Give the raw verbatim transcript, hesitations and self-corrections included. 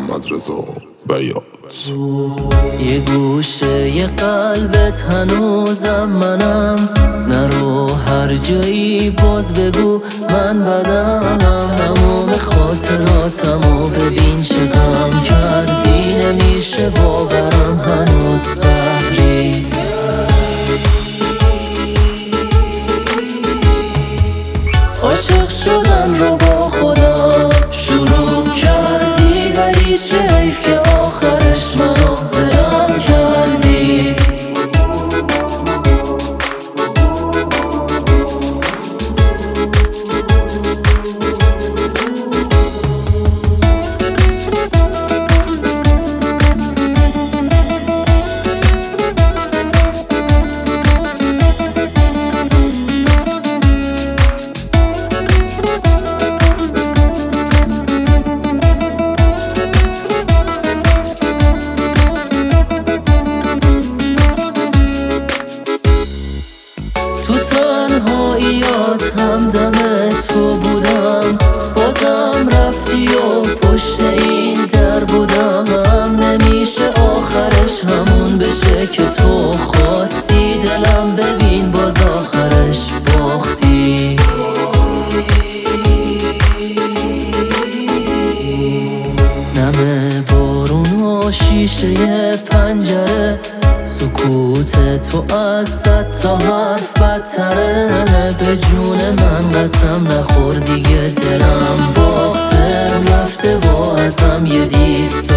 محمد رضا بیات. یه گوشه یه قلبت هنوزم منم، نرو هر جایی باز بگو من بدم. تمام خاطراتمو ببین چه غم کردی، نمیشه باورم هنوز قهری. عاشق شدن رو با خدا شروع کردی، ولی چه حیف که آخرش منو ولم کردی. تو تنهاییات همدم تو بودم، بازم رفتی و پشت این در بودم. نمیشه آخرش همون بشه که تو خواستی، دلم ببین باز آخرش باختی. نم بارون و شیشه پنجره، سکوت تو از صد تا حرف بدتره. به جون من قسم نخور دیگه، دلم باخته رفته و ازم یه دیو